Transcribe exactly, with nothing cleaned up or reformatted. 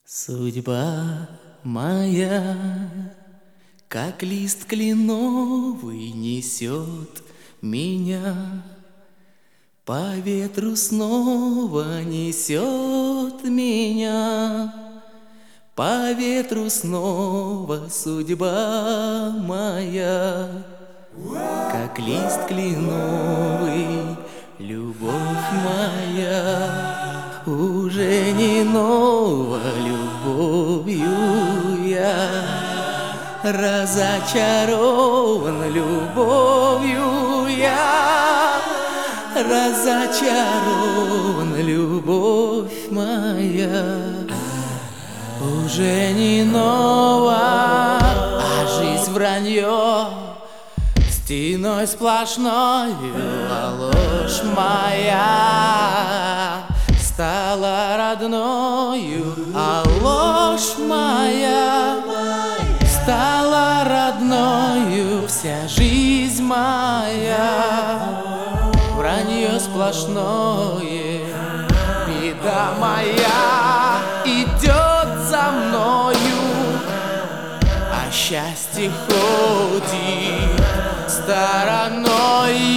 Судьба моя, как лист кленовый, несет меня. По ветру снова несет меня, по ветру снова судьба моя. Как лист кленовый, любовь моя, уже не нова любовью я. Разочарован любовью я, разочарован любовь моя. Уже не нова, а жизнь вранье, стеной сплошною, а ложь моя стала родною, а ложь моя стала родною. Вся жизнь моя вранье сплошное, беда моя идет за мною, а счастье ходит стороною.